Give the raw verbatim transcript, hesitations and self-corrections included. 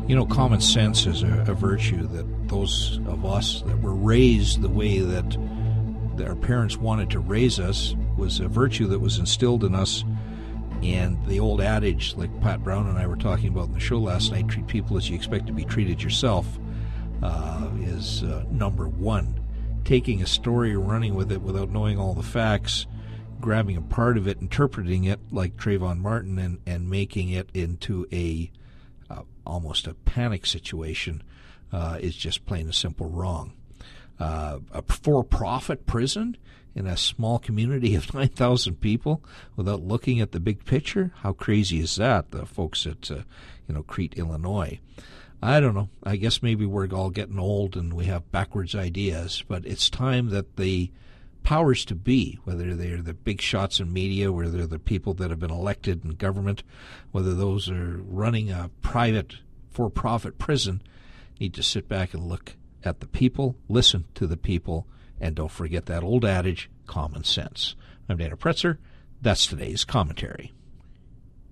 You know, common sense is a, a virtue that those of us that were raised the way that, that our parents wanted to raise us was a virtue that was instilled in us. And the old adage, like Pat Brown and I were talking about in the show last night, treat people as you expect to be treated yourself, uh, is uh, number one. Taking a story, running with it without knowing all the facts, grabbing a part of it, interpreting it like Trayvon Martin, and, and making it into a uh, almost a panic situation uh, is just plain and simple wrong. Uh, a for-profit prison in a small community of nine thousand people without looking at the big picture? How crazy is that, the folks at, uh, you know, Crete, Illinois? I don't know. I guess maybe we're all getting old and we have backwards ideas, but it's time that the powers to be, whether they're the big shots in media, whether they're the people that have been elected in government, whether those are running a private for-profit prison, need to sit back and look at the people, listen to the people, and don't forget that old adage, common sense. I'm Dana Pretzer. That's today's commentary.